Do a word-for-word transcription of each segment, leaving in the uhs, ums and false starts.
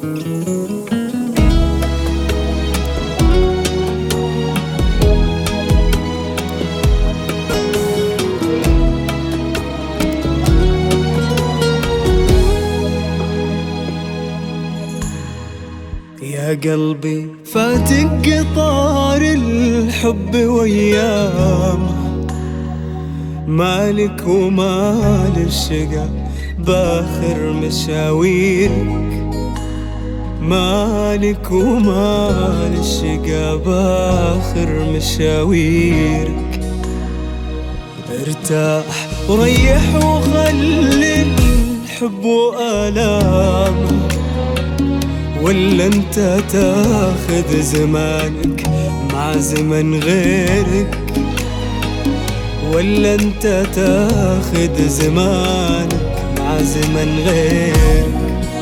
يا قلبي فاتك قطار الحب ويامه، مالك ومال الشقا باخر مشاويرك، مالك ومال الشقا باخر مشاويرك. ارتاح وريح وخلي الحب وآلامه، ولا انت تاخذ زمانك مع زمن غيرك، ولا انت تاخذ زمانك مع زمن غيرك.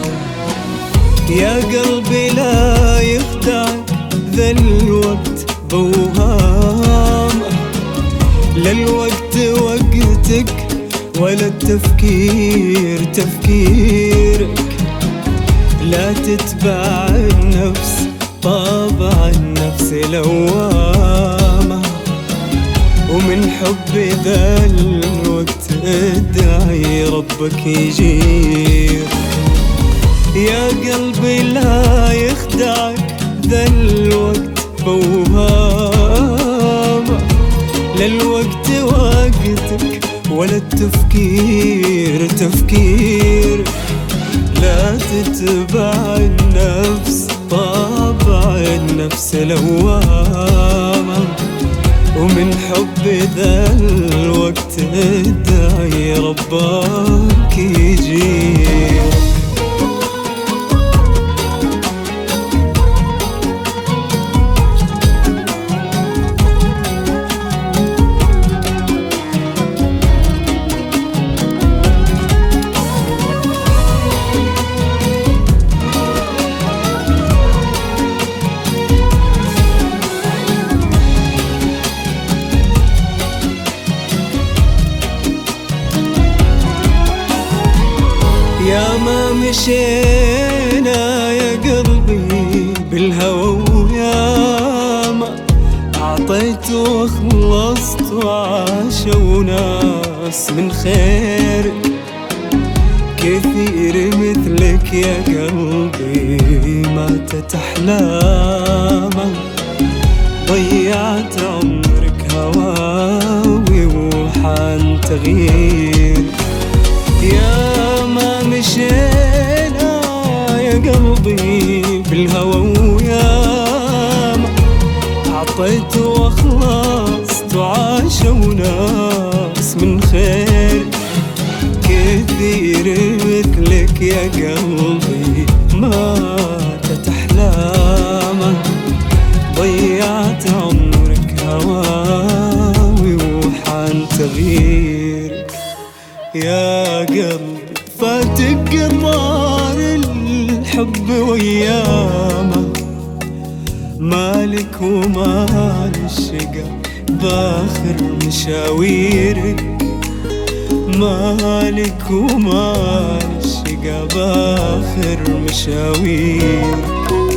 يا قلبي لا يخدعك ذا الوقت بوهامه، لا الوقت وقتك ولا التفكير تفكيرك. لا تتبع النفس طابع النفس لوامة، ومن حب ذا الوقت ادعي ربك يجير. يا قلبي لا يخدعك ذا الوقت بوهامة، لا الوقت وقتك ولا التفكير تفكيرك. لا تتبع النفس طابع النفس لوامة، ومن حب ذا الوقت ادعي ربك يجير. يا ما مشينا يا قلبي بالهوى، ويا ما أعطيت وخلصت وعاشوا ناس من خيرك. كثير مثلك يا قلبي ماتت أحلامه، ضيعت عمرك هواوي وحان تغيير. يا ما مشينا يا قلبي بالهوى، ويا ما أعطيت وأخلصت وعاشوا ناس من خير. كثير مثلك يا قلبي ماتت أحلامه، ضيعت عمرك هواوي وحان تغيير. يا قلبي فاتك قطار الحب ويامه، مالك ومال الشقا باخر مشاويرك، مالك ومال الشقا باخر مشاويرك.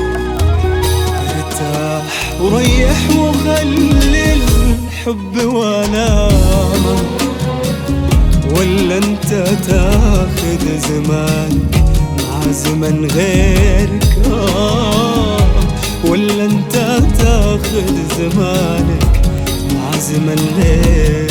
ارتاح وريح وخلي الحب وآلامه، ولا انت تاخذ زمانك مع زمن غيرك. آه ولا انت تاخذ زمانك مع زمن غيرك.